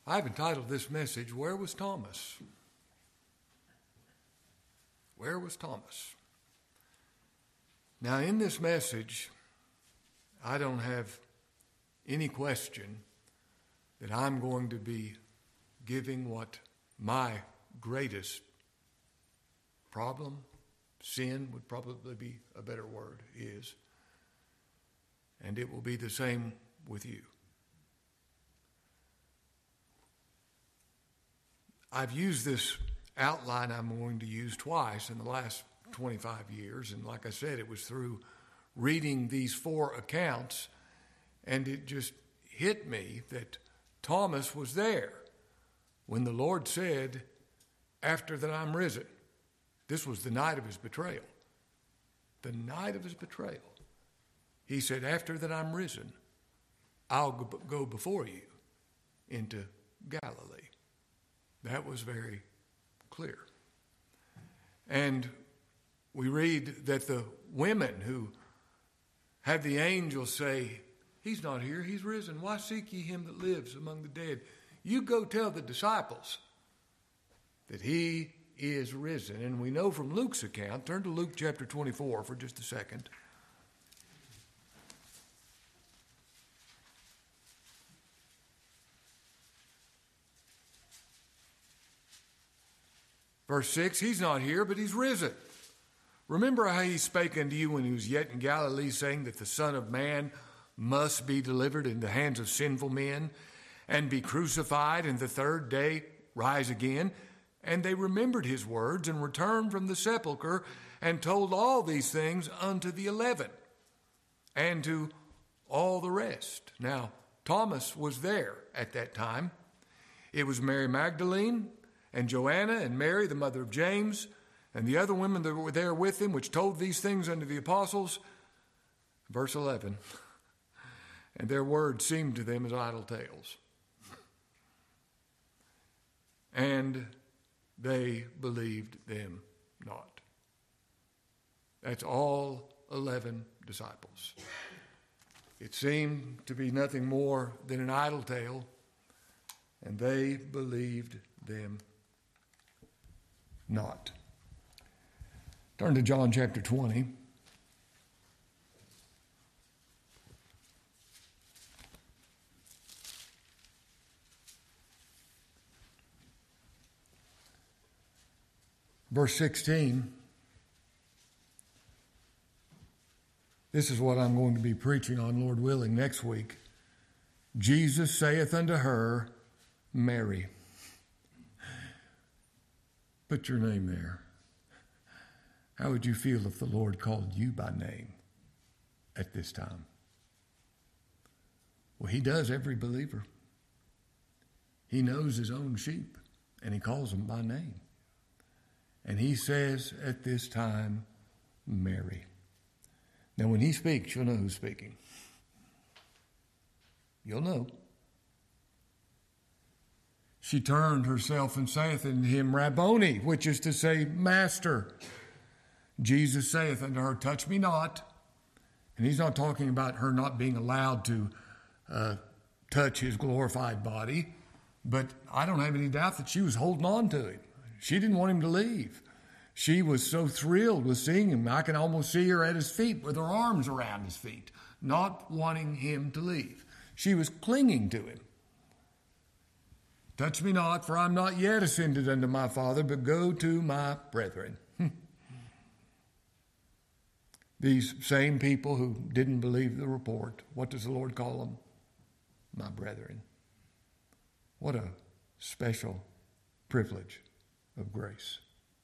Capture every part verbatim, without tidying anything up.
I've entitled this message, Where Was Thomas? Where was Thomas? Now, in this message, I don't have any question that I'm going to be giving what my greatest problem, sin would probably be a better word, is. And it will be the same with you. I've used this outline I'm going to use twice in the last twenty-five years. And like I said, it was through reading these four accounts, and it just hit me that Thomas was there when the Lord said, after that I'm risen. This was the night of his betrayal. The night of his betrayal. He said, after that I'm risen, I'll go before you into Galilee. That was very clear. And we read that the women who had the angel say, he's not here, he's risen. Why seek ye him that lives among the dead? You go tell the disciples that he is risen. And we know from Luke's account, turn to Luke chapter twenty-four for just a second. Verse six, he's not here, but he's risen. Remember how he spake unto you when he was yet in Galilee, saying that the Son of Man must be delivered in the hands of sinful men, and be crucified, and the third day rise again. And they remembered his words, and returned from the sepulchre, and told all these things unto the eleven, and to all the rest. Now, Thomas was there at that time. It was Mary Magdalene, and Joanna, and Mary, the mother of James, and the other women that were there with him, which told these things unto the apostles. Verse eleven, and their words seemed to them as idle tales. And they believed them not. That's all eleven disciples. It seemed to be nothing more than an idle tale, and they believed them not. Turn to John chapter twenty. Verse sixteen. This is what I'm going to be preaching on, Lord willing, next week. Jesus saith unto her, Mary. Put your name there. How would you feel if the Lord called you by name at this time? Well, he does every believer. He knows his own sheep, and he calls them by name. And he says at this time, Mary. Now, when he speaks, you'll know who's speaking. You'll know. She turned herself and saith unto him, Rabboni, which is to say, Master. Jesus saith unto her, Touch me not. And he's not talking about her not being allowed to uh, touch his glorified body. But I don't have any doubt that she was holding on to him. She didn't want him to leave. She was so thrilled with seeing him. I can almost see her at his feet with her arms around his feet, not wanting him to leave. She was clinging to him. Touch me not, for I am not yet ascended unto my Father, but go to my brethren. These same people who didn't believe the report, what does the Lord call them? My brethren. What a special privilege of grace.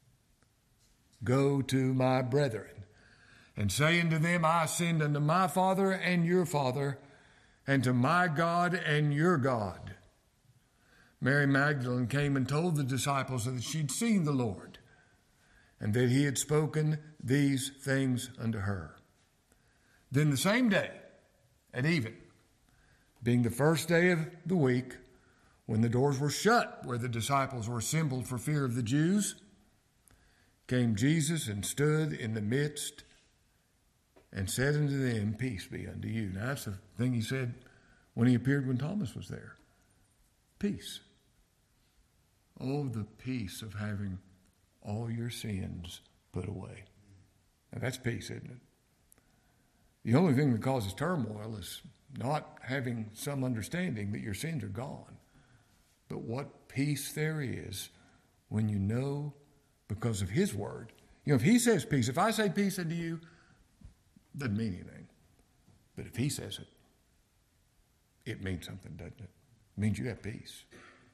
Go to my brethren, and say unto them, I ascend unto my Father and your Father, and to my God and your God. Mary Magdalene came and told the disciples that she'd seen the Lord, and that he had spoken these things unto her. Then the same day, at even, being the first day of the week, when the doors were shut where the disciples were assembled for fear of the Jews, came Jesus and stood in the midst and said unto them, Peace be unto you. Now that's the thing he said when he appeared when Thomas was there. Peace Oh, the peace of having all your sins put away. Now that's peace, isn't it? The only thing that causes turmoil is not having some understanding that your sins are gone. But what peace there is when you know because of his word. You know, if he says peace, if I say peace unto you, doesn't mean anything. But if he says it, it means something, doesn't it? It means you have peace.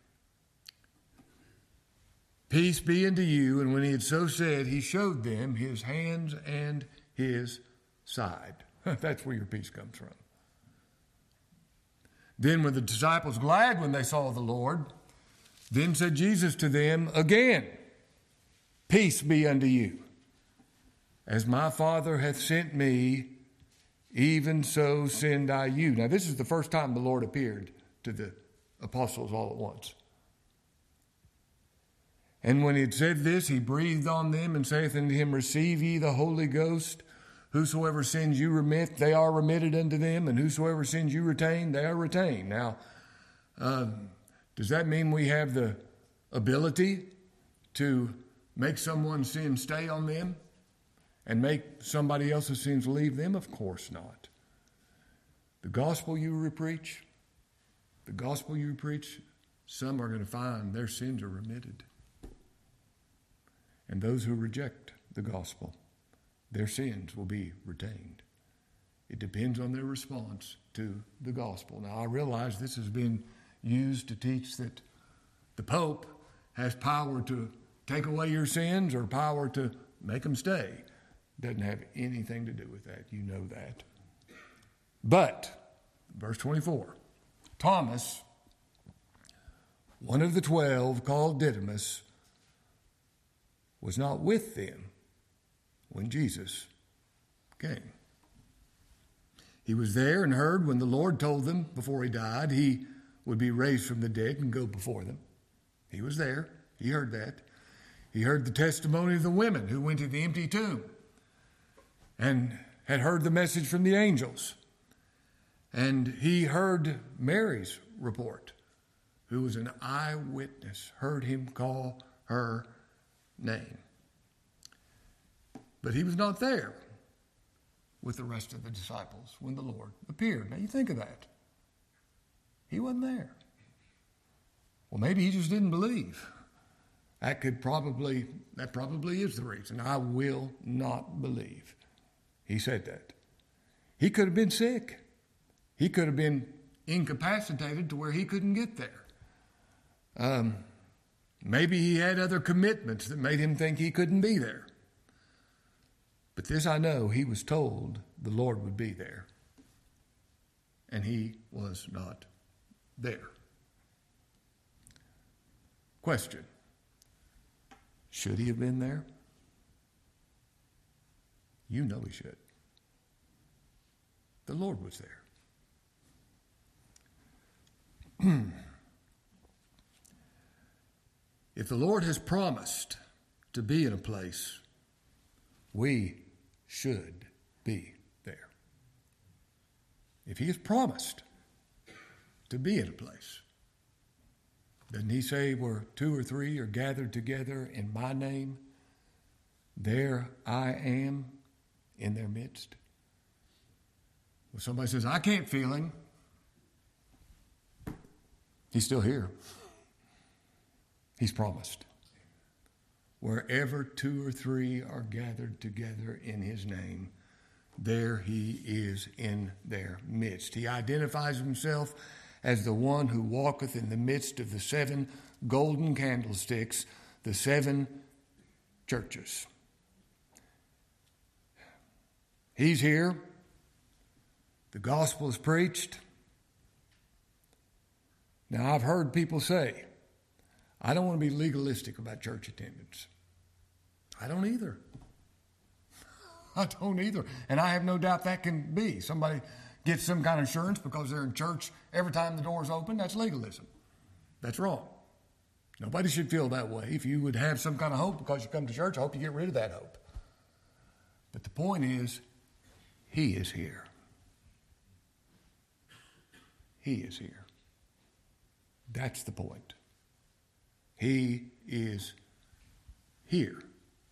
Peace be unto you. And when he had so said, he showed them his hands and his side. That's where your peace comes from. Then were the disciples glad when they saw the Lord. Then said Jesus to them again, peace be unto you. As my Father hath sent me, even so send I you. Now this is the first time the Lord appeared to the apostles all at once. And when he had said this, he breathed on them and saith unto him, receive ye the Holy Ghost. Whosoever sins you remit, they are remitted unto them, and whosoever sins you retain, they are retained. Now, uh, does that mean we have the ability to make someone's sin stay on them and make somebody else's sins leave them? Of course not. The gospel you preach, the gospel you preach, some are going to find their sins are remitted. And those who reject the gospel, their sins will be retained. It depends on their response to the gospel. Now, I realize this has been used to teach that the Pope has power to take away your sins or power to make them stay. Doesn't have anything to do with that. You know that. But, verse twenty-four, Thomas, one of the twelve, called Didymus, was not with them when Jesus came. He was there and heard when the Lord told them before he died he would be raised from the dead and go before them. He was there. He heard that. He heard the testimony of the women who went to the empty tomb and had heard the message from the angels. And he heard Mary's report, who was an eyewitness, heard him call her name. But he was not there with the rest of the disciples when the Lord appeared. Now you think of that. He wasn't there. Well, maybe he just didn't believe. That could probably, that probably is the reason. I will not believe. He said that. He could have been sick. He could have been incapacitated to where he couldn't get there. Um, maybe he had other commitments that made him think he couldn't be there. But this I know, he was told the Lord would be there. And he was not there. Question. Should he have been there? You know he should. The Lord was there. If the Lord has promised to be in a place, we should be there. If he has promised to be in a place, doesn't he say where two or three are gathered together in my name, there I am in their midst? Well, somebody says, I can't feel him. He's still here. He's promised. Wherever two or three are gathered together in his name, there he is in their midst. He identifies himself as the one who walketh in the midst of the seven golden candlesticks, the seven churches. He's here. The gospel is preached. Now, I've heard people say, I don't want to be legalistic about church attendance. I don't either. I don't either. And I have no doubt that can be. Somebody gets some kind of assurance because they're in church every time the door's open. That's legalism. That's wrong. Nobody should feel that way. If you would have some kind of hope because you come to church, I hope you get rid of that hope. But the point is, he is here. He is here. That's the point. He is here.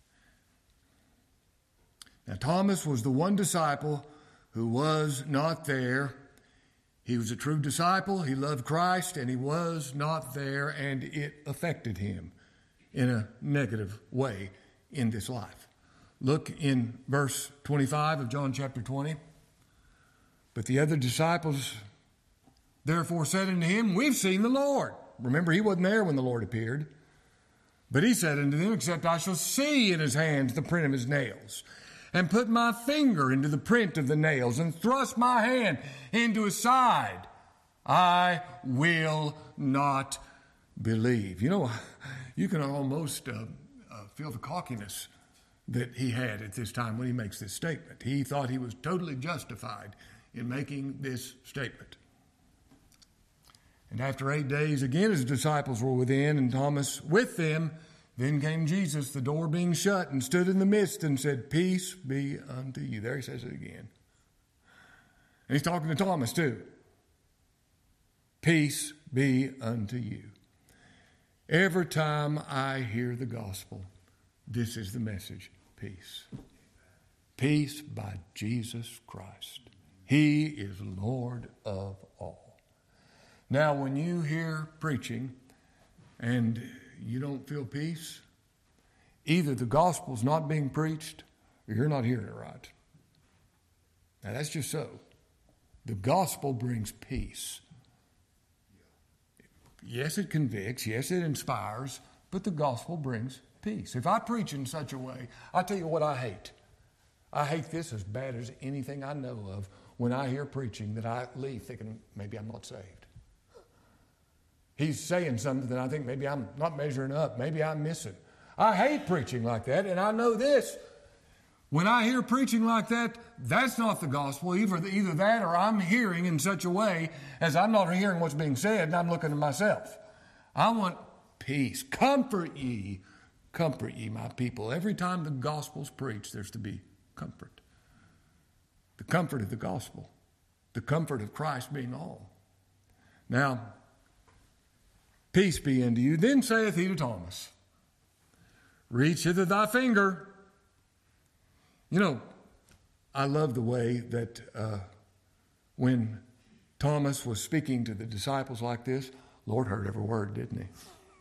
Now, Thomas was the one disciple who was not there. He was a true disciple. He loved Christ, and he was not there, and it affected him in a negative way in this life. Look in verse twenty-five of John chapter twenty. But the other disciples therefore said unto him, We've seen the Lord. Remember, he wasn't there when the Lord appeared. But he said unto them, Except I shall see in his hands the print of his nails, and put my finger into the print of the nails, and thrust my hand into his side, I will not believe. You know, you can almost uh, uh, feel the cockiness that he had at this time when he makes this statement. He thought he was totally justified in making this statement. And after eight days, again his disciples were within, and Thomas with them. Then came Jesus, the door being shut, and stood in the midst and said, Peace be unto you. There he says it again. And he's talking to Thomas too. Peace be unto you. Every time I hear the gospel, this is the message. Peace. Peace by Jesus Christ. He is Lord of all. Now, when you hear preaching and you don't feel peace, either the gospel's not being preached or you're not hearing it right. Now, that's just so. The gospel brings peace. Yes, it convicts. Yes, it inspires. But the gospel brings peace. If I preach in such a way, I'll tell you what I hate. I hate this as bad as anything I know of when I hear preaching that I leave thinking maybe I'm not saved. He's saying something that I think maybe I'm not measuring up. Maybe I'm missing. I hate preaching like that, and I know this. When I hear preaching like that, that's not the gospel. Either, either that or I'm hearing in such a way as I'm not hearing what's being said, and I'm looking at myself. I want peace. Comfort ye. Comfort ye, my people. Every time the gospel's preached, there's to be comfort. The comfort of the gospel. The comfort of Christ being all. Now, peace be unto you. Then saith he to Thomas, Reach hither thy finger. You know, I love the way that uh, when Thomas was speaking to the disciples like this, Lord heard every word, didn't he?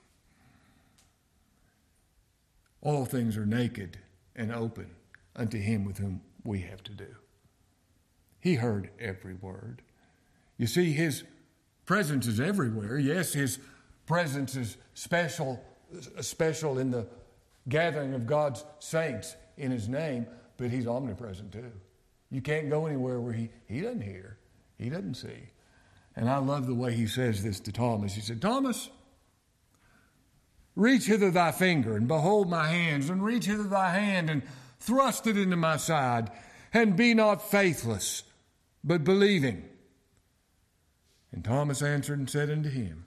All things are naked and open unto him with whom we have to do. He heard every word. You see, his presence is everywhere. Yes, his presence is special, special in the gathering of God's saints in his name, but he's omnipresent too. You can't go anywhere where he, he doesn't hear, he doesn't see. And I love the way he says this to Thomas. He said, Thomas, reach hither thy finger, and behold my hands, and reach hither thy hand, and thrust it into my side, and be not faithless, but believing. And Thomas answered and said unto him,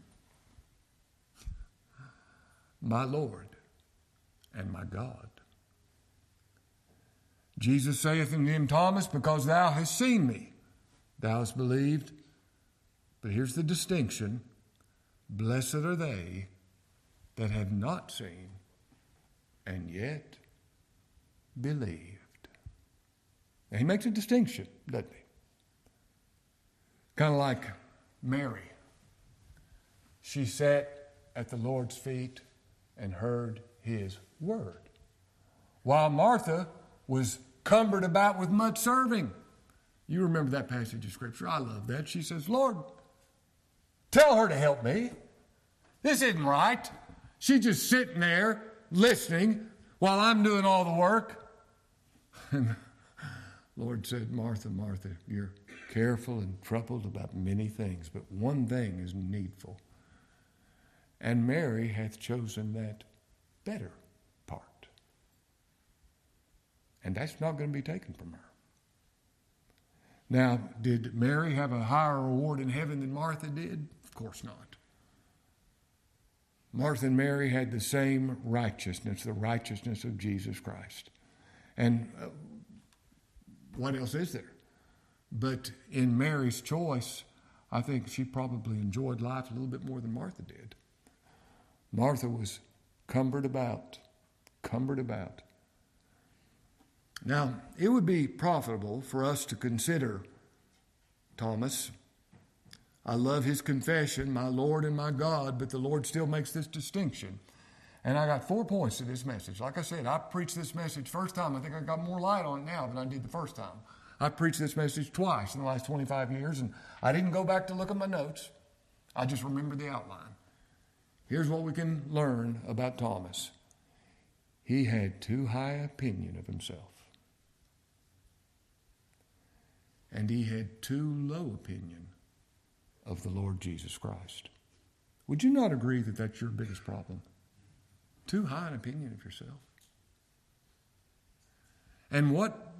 My Lord and my God. Jesus saith unto him, Thomas, because thou hast seen me, thou hast believed. But here's the distinction. Blessed are they that have not seen and yet believed. Now, he makes a distinction, doesn't he? Kind of like Mary. She sat at the Lord's feet and heard his word, while Martha was cumbered about with much serving. You remember that passage of Scripture. I love that. She says, Lord, tell her to help me. This isn't right. She's just sitting there listening while I'm doing all the work. And the Lord said, Martha, Martha, you're careful and troubled about many things, but one thing is needful. And Mary hath chosen that better part. And that's not going to be taken from her. Now, did Mary have a higher reward in heaven than Martha did? Of course not. Martha and Mary had the same righteousness, the righteousness of Jesus Christ. And uh, what else is there? But in Mary's choice, I think she probably enjoyed life a little bit more than Martha did. Martha was cumbered about, cumbered about. Now, it would be profitable for us to consider Thomas. I love his confession, my Lord and my God, but the Lord still makes this distinction. And I got four points to this message. Like I said, I preached this message first time. I think I got more light on it now than I did the first time. I preached this message twice in the last twenty-five years, and I didn't go back to look at my notes. I just remembered the outline. Here's what we can learn about Thomas. He had too high opinion of himself. And he had too low opinion of the Lord Jesus Christ. Would you not agree that that's your biggest problem? Too high an opinion of yourself. And what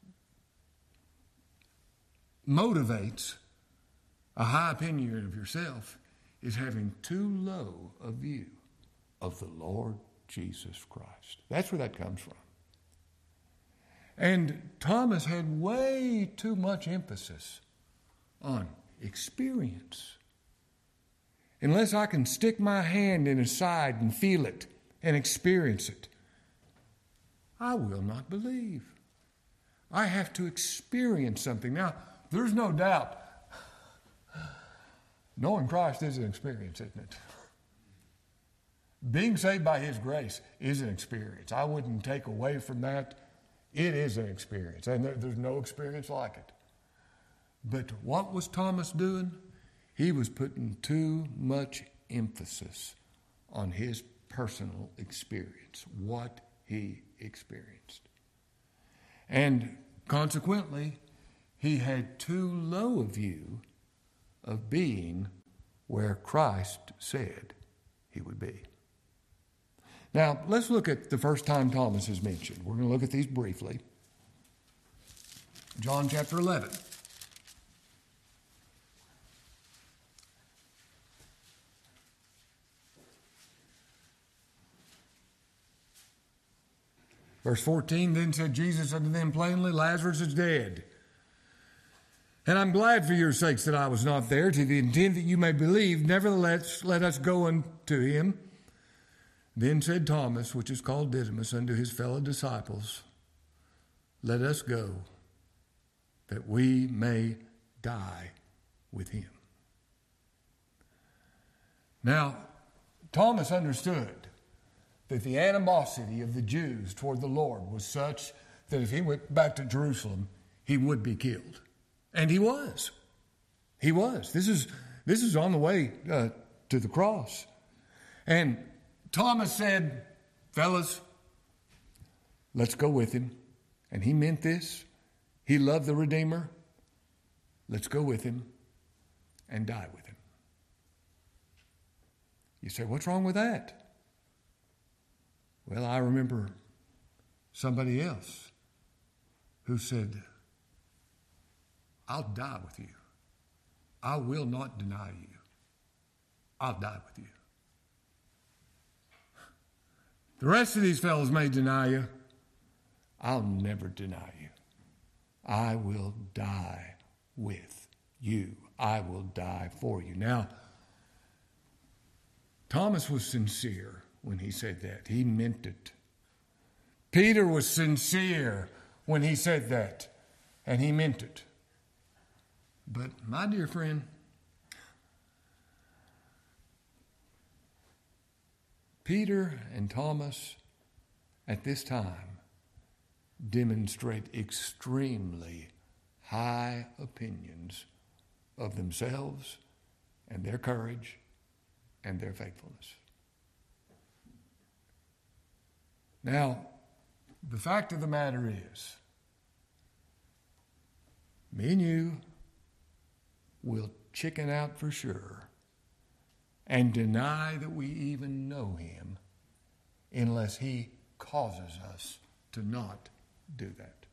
motivates a high opinion of yourself is having too low a view of the Lord Jesus Christ. That's where that comes from. And Thomas had way too much emphasis on experience. Unless I can stick my hand in a side and feel it and experience it, I will not believe. I have to experience something. Now, there's no doubt knowing Christ is an experience, isn't it? Being saved by His grace is an experience. I wouldn't take away from that. It is an experience, and there, there's no experience like it. But what was Thomas doing? He was putting too much emphasis on his personal experience, what he experienced. And consequently, he had too low a view of being where Christ said he would be. Now, let's look at the first time Thomas is mentioned. We're going to look at these briefly. John chapter eleven. Verse fourteen, then said Jesus unto them plainly, Lazarus is dead. And I'm glad for your sakes that I was not there, to the intent that you may believe. Nevertheless, let us go unto him. Then said Thomas, which is called Didymus, unto his fellow disciples, let us go, that we may die with him. Now, Thomas understood that the animosity of the Jews toward the Lord was such that if he went back to Jerusalem, he would be killed. And he was. He was. This is, this is on the way uh, to the cross. And Thomas said, fellas, let's go with him. And he meant this. He loved the Redeemer. Let's go with him and die with him. You say, what's wrong with that? Well, I remember somebody else who said, I'll die with you. I will not deny you. I'll die with you. The rest of these fellows may deny you. I'll never deny you. I will die with you. I will die for you. Now, Thomas was sincere when he said that. He meant it. Peter was sincere when he said that, and he meant it. But, my dear friend, Peter and Thomas at this time demonstrate extremely high opinions of themselves and their courage and their faithfulness. Now, the fact of the matter is, me and you will chicken out for sure and deny that we even know him unless he causes us to not do that.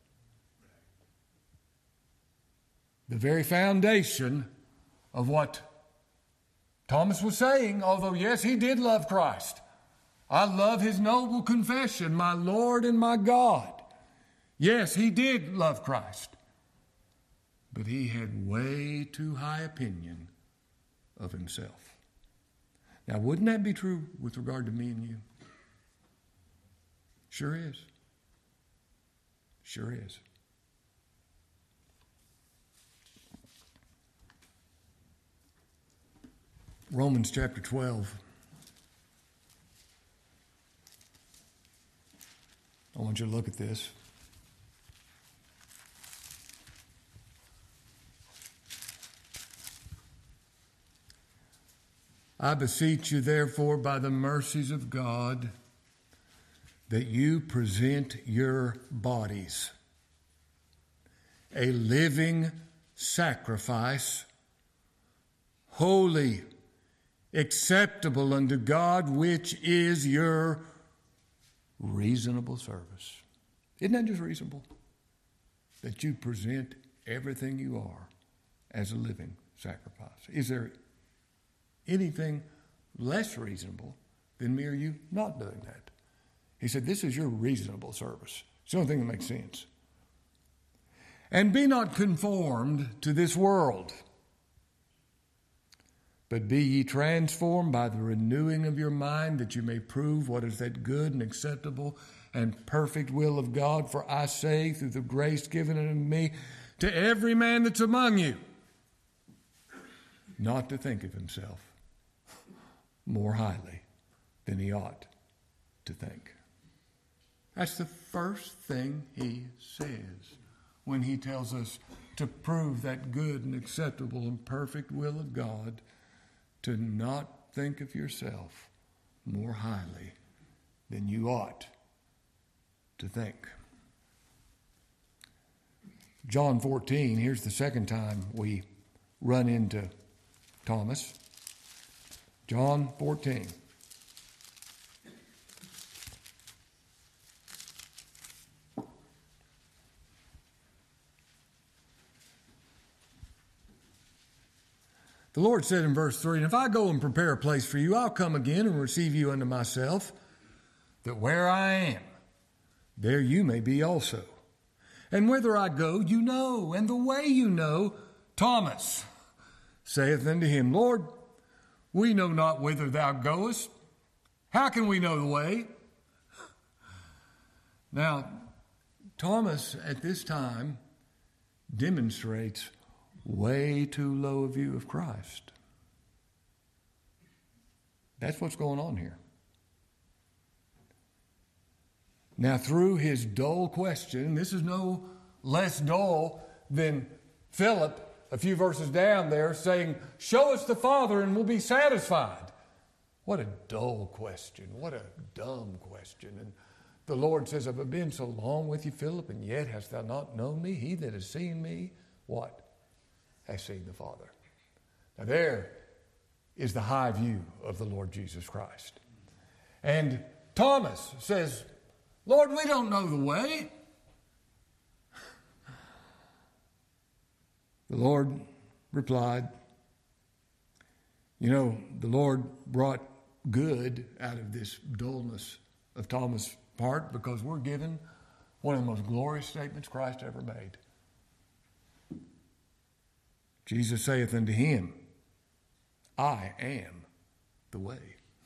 The very foundation of what Thomas was saying, although yes, he did love Christ. I love his noble confession, my Lord and my God. Yes, he did love Christ. But he had way too high opinion of himself. Now, wouldn't that be true with regard to me and you? Sure is. Sure is. Romans chapter twelve. I want you to look at this. I beseech you, therefore, by the mercies of God, that you present your bodies a living sacrifice, holy, acceptable unto God, which is your reasonable service. Isn't that just reasonable? That you present everything you are as a living sacrifice. Is there anything less reasonable than mere you not doing that? He said, this is your reasonable service. It's the only thing that makes sense. And be not conformed to this world, but be ye transformed by the renewing of your mind, that you may prove what is that good and acceptable and perfect will of God. For I say, through the grace given unto me, to every man that's among you, not to think of himself more highly than he ought to think. That's the first thing he says when he tells us to prove that good and acceptable and perfect will of God, to not think of yourself more highly than you ought to think. John fourteen, here's the second time we run into Thomas. John fourteen. The Lord said in verse three, and if I go and prepare a place for you, I'll come again and receive you unto myself, that where I am, there you may be also. And whither I go, you know, and the way you know. Thomas saith unto him, Lord, we know not whither thou goest. How can we know the way? Now, Thomas at this time demonstrates way too low a view of Christ. That's what's going on here. Now, through his dull question, this is no less dull than Philip a few verses down there saying, show us the Father and we'll be satisfied. What a dull question. What a dumb question. And the Lord says, have I been so long with you, Philip, and yet hast thou not known me? He that has seen me, what? Has seen the Father. Now there is the high view of the Lord Jesus Christ. And Thomas says, Lord, we don't know the way. The Lord replied, you know, the Lord brought good out of this dullness of Thomas' part, because we're given one of the most glorious statements Christ ever made. Jesus saith unto him, I am the way,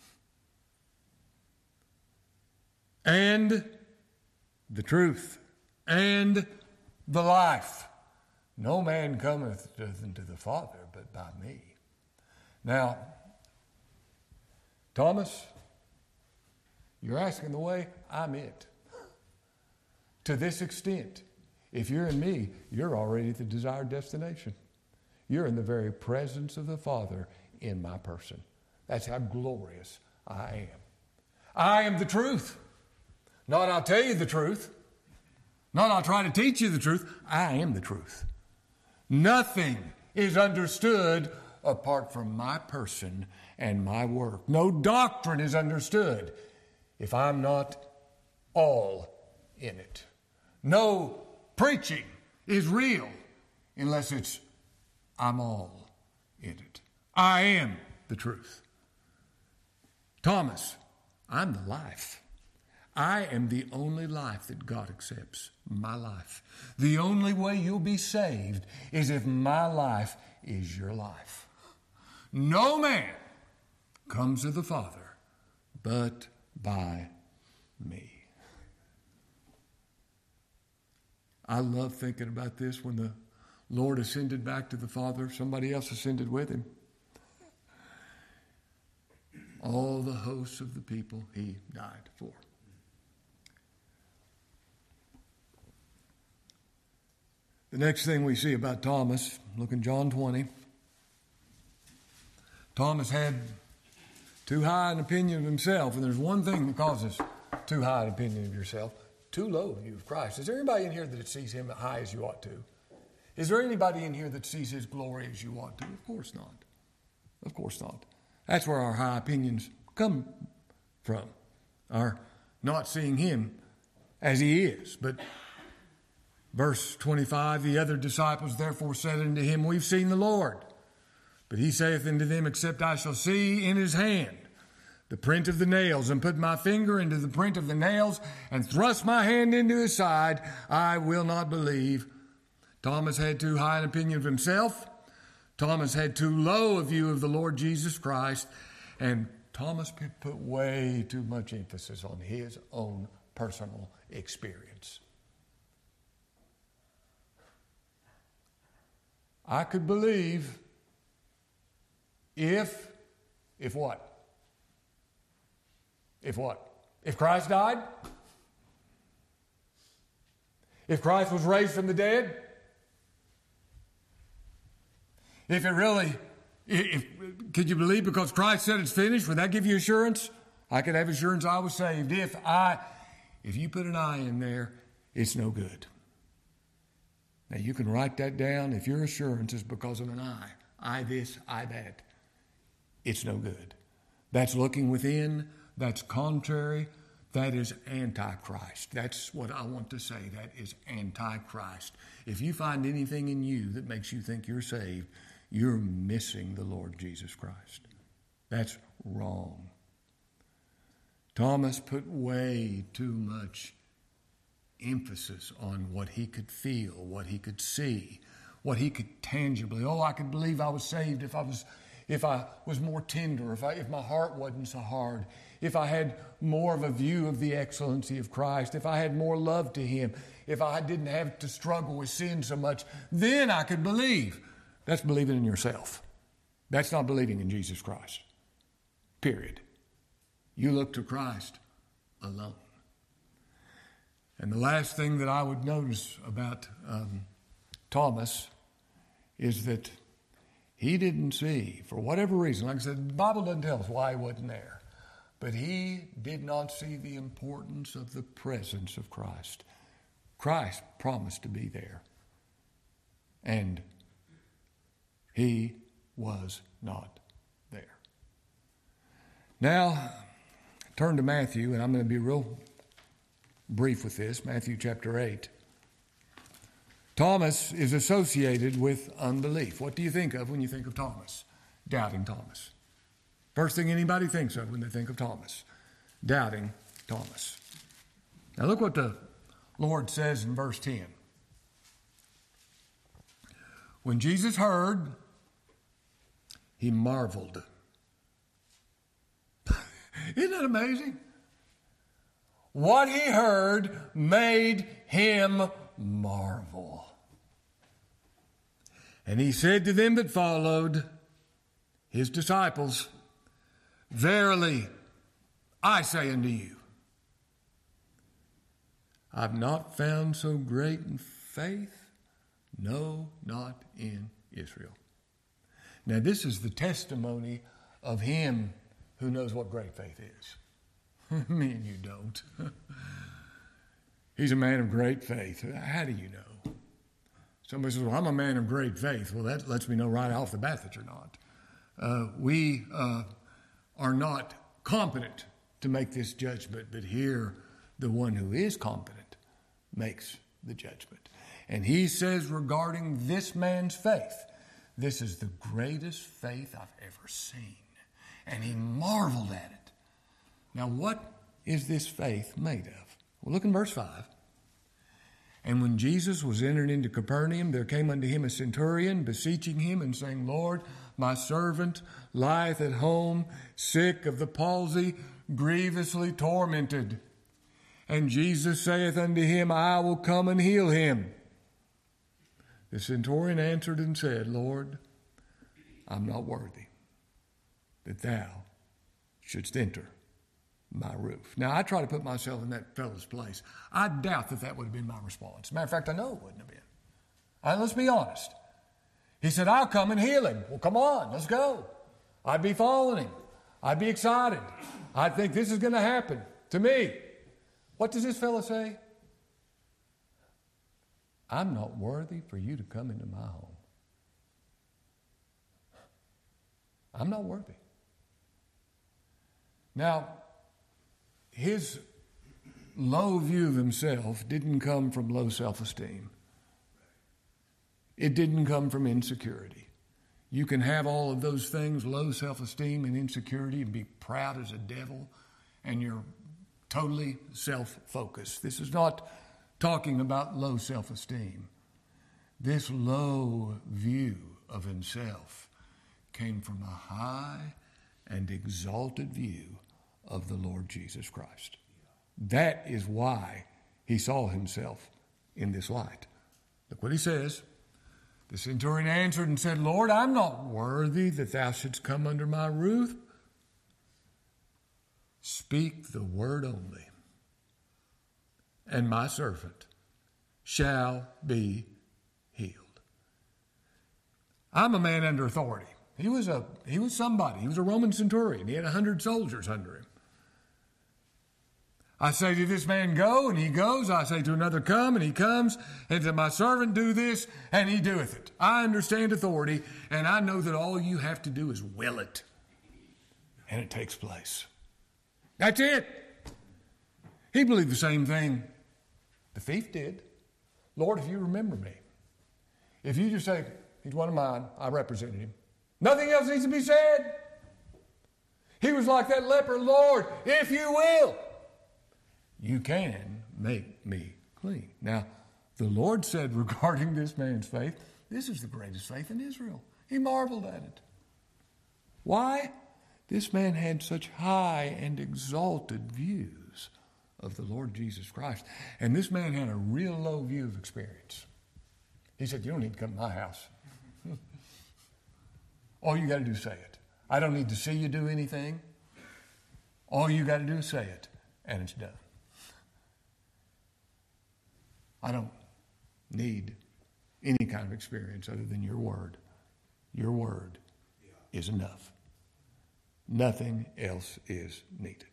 and the truth, and the life. No man cometh unto the Father but by me. Now, Thomas, you're asking the way, I'm it. To this extent, if you're in me, you're already at the desired destination. You're in the very presence of the Father in my person. That's how glorious I am. I am the truth. Not I'll tell you the truth. Not I'll try to teach you the truth. I am the truth. Nothing is understood apart from my person and my work. No doctrine is understood if I'm not all in it. No preaching is real unless it's I'm all in it. I am the truth. Thomas, I'm the life. I am the only life that God accepts, my life. The only way you'll be saved is if my life is your life. No man comes to the Father but by me. I love thinking about this. When the Lord ascended back to the Father, somebody else ascended with him. All the hosts of the people he died for. The next thing we see about Thomas, look in John twenty. Thomas had too high an opinion of himself, and there's one thing that causes too high an opinion of yourself: too low view of Christ. Is there anybody in here that sees him high as you ought to? Is there anybody in here that sees his glory as you ought to? Of course not. Of course not. That's where our high opinions come from, our not seeing him as he is. But verse twenty-five, the other disciples therefore said unto him, We've seen the Lord. But he saith unto them, Except I shall see in his hand the print of the nails, and put my finger into the print of the nails, and thrust my hand into his side, I will not believe. Thomas had too high an opinion of himself. Thomas had too low a view of the Lord Jesus Christ. And Thomas put way too much emphasis on his own personal experience. I could believe if, if what? If what? If Christ died? If Christ was raised from the dead? If it really, if, could you believe because Christ said it's finished? Would that give you assurance? I could have assurance I was saved. If I, if you put an I in there, it's no good. Now you can write that down. If your assurance is because of an I, I this, I that, it's no good. That's looking within. That's contrary. That is antichrist. That's what I want to say. That is antichrist. If you find anything in you that makes you think you're saved, you're missing the Lord Jesus Christ. That's wrong. Thomas put way too much emphasis on what he could feel, what he could see, what he could tangibly. Oh, I could believe I was saved if I was if I was more tender, if I if my heart wasn't so hard, if I had more of a view of the excellency of Christ, if I had more love to him, if I didn't have to struggle with sin so much, then I could believe. That's believing in yourself. That's not believing in Jesus Christ. Period. You look to Christ alone. And the last thing that I would notice about um, Thomas is that he didn't see, for whatever reason, like I said, the Bible doesn't tell us why he wasn't there, but he did not see the importance of the presence of Christ. Christ promised to be there, and he was not there. Now, turn to Matthew, and I'm going to be real brief with this, Matthew chapter eight. Thomas is associated with unbelief. What do you think of when you think of Thomas? Doubting Thomas. First thing anybody thinks of when they think of Thomas. Doubting Thomas. Now look what the Lord says in verse ten. When Jesus heard, he marveled. Isn't that amazing? What he heard made him marvel. And he said to them that followed, his disciples, Verily, I say unto you, I've not found so great in faith, no, not in Israel. Now this is the testimony of him who knows what great faith is. Me and you don't. He's a man of great faith. How do you know? Somebody says, well, I'm a man of great faith. Well, that lets me know right off the bat that you're not. Uh, we uh, are not competent to make this judgment, but here the one who is competent makes the judgment. And he says regarding this man's faith, this is the greatest faith I've ever seen. And he marveled at it. Now, what is this faith made of? Well, look in verse five. And when Jesus was entered into Capernaum, there came unto him a centurion, beseeching him and saying, Lord, My servant lieth at home, sick of the palsy, grievously tormented. And Jesus saith unto him, I will come and heal him. The centurion answered and said, Lord, I'm not worthy that thou shouldst enter my roof. Now, I try to put myself in that fellow's place. I doubt that that would have been my response. Matter of fact, I know it wouldn't have been. All right, let's be honest. He said, I'll come and heal him. Well, come on, let's go. I'd be following him. I'd be excited. I'd think this is going to happen to me. What does this fellow say? I'm not worthy for you to come into my home. I'm not worthy. Now, his low view of himself didn't come from low self-esteem. It didn't come from insecurity. You can have all of those things, low self-esteem and insecurity, and be proud as a devil, and you're totally self-focused. This is not talking about low self-esteem. This low view of himself came from a high and exalted view of the Lord Jesus Christ. That is why he saw himself in this light. Look what he says. The centurion answered and said, Lord, I'm not worthy that thou shouldst come under my roof. Speak the word only, and my servant shall be healed. I'm a man under authority. He was a he was somebody. He was a Roman centurion. He had a hundred soldiers under him. I say to this man, go, and he goes. I say to another, come, and he comes. And to my servant, do this, and he doeth it. I understand authority, and I know that all you have to do is will it, and it takes place. That's it. He believed the same thing the thief did. Lord, if you remember me, if you just say, he's one of mine, I represented him. Nothing else needs to be said. He was like that leper, Lord, if you will, you can make me clean. Now, the Lord said regarding this man's faith, this is the greatest faith in Israel. He marveled at it. Why? This man had such high and exalted views of the Lord Jesus Christ. And this man had a real low view of experience. He said, you don't need to come to my house. All you got to do is say it. I don't need to see you do anything. All you got to do is say it, and it's done. I don't need any kind of experience other than your word. Your word is enough. Nothing else is needed.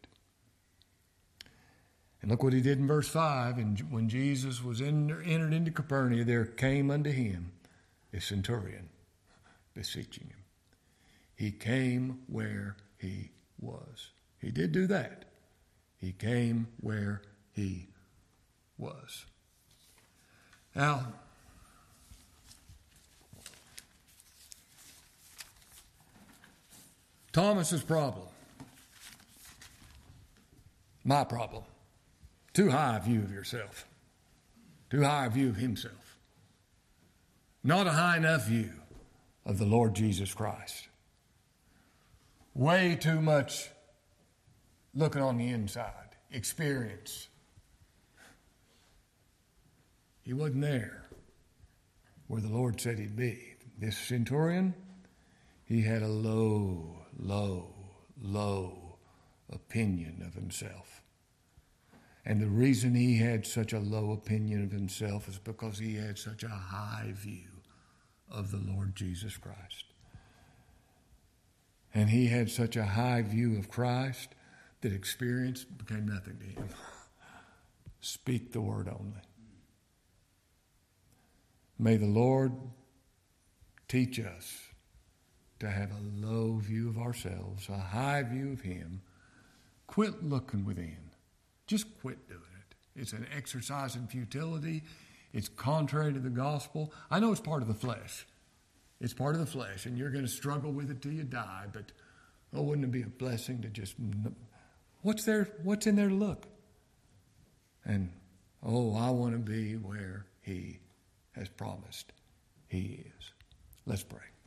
And look what he did in verse five. And when Jesus was in, entered into Capernaum, there came unto him a centurion beseeching him. He came where he was. He did do that. He came where he was. Now, Thomas's problem, my problem, too high a view of yourself, too high a view of himself, not a high enough view of the Lord Jesus Christ, way too much looking on the inside, experience. He wasn't there where the Lord said he'd be. This centurion, he had a low, low, low opinion of himself. And the reason he had such a low opinion of himself is because he had such a high view of the Lord Jesus Christ. And he had such a high view of Christ that experience became nothing to him. Speak the word only. May the Lord teach us to have a low view of ourselves, a high view of him. Quit looking within. Just quit doing it. It's an exercise in futility. It's contrary to the gospel. I know it's part of the flesh. It's part of the flesh, and you're going to struggle with it till you die, but oh, wouldn't it be a blessing to just, what's there, what's in there to look? And, oh, I want to be where he has promised he is. Let's pray.